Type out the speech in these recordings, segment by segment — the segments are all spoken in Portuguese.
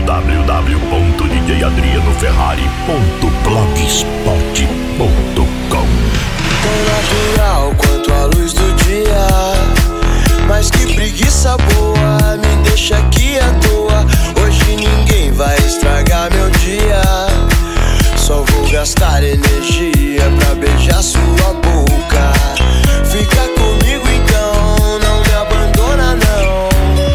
www.djadrianoferrari.blogspot.com. Tão natural quanto a luz do dia, mas que preguiça boa, me deixa aqui à toa. Hoje ninguém vai estragar meu dia, só vou gastar energia pra beijar sua boca. Fica comigo então, não me abandona não.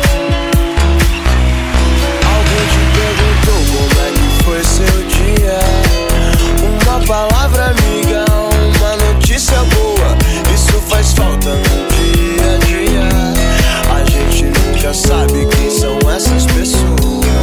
Alguém te perguntou como é que foi seu dia? Uma palavra amiga, uma notícia boa, isso faz falta no dia a dia. A gente nunca sabe quem são essas pessoas.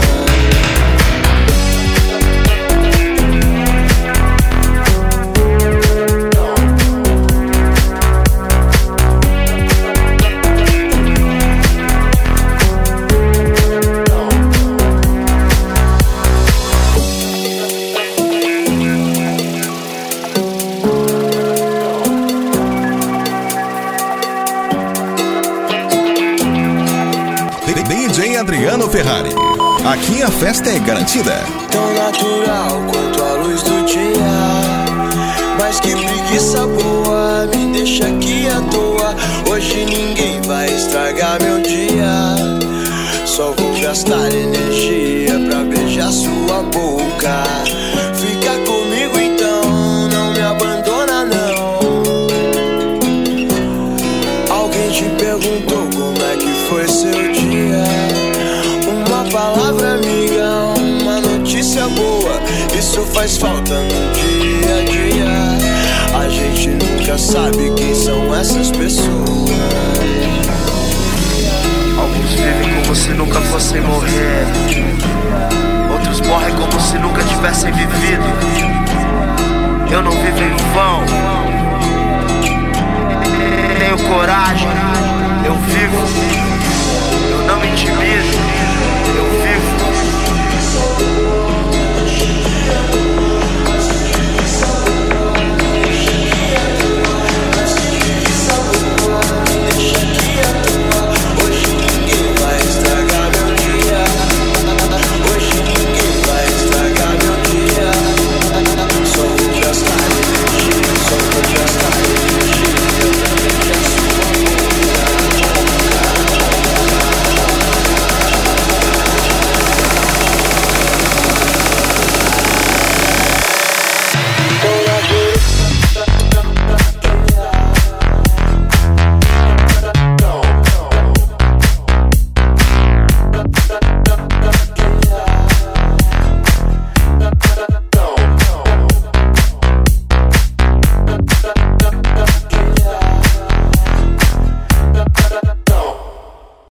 DJ Adriano Ferrari, aqui a festa é garantida. Tão natural quanto a luz do dia, mas que preguiça boa, me deixa aqui à toa. Hoje ninguém vai estragar meu dia, só vou gastar energia pra beijar sua boca. Fica comigo então, não me abandona não. Alguém te perguntou como é que foi seu dia? Uma palavra amiga, uma notícia boa, isso faz falta no dia a dia. A gente nunca sabe quem são essas pessoas. Alguns vivem como se nunca fossem morrer, outros morrem como se nunca tivessem vivido. Eu não vivo em vão, tenho coragem, eu vivo, eu não me intimido.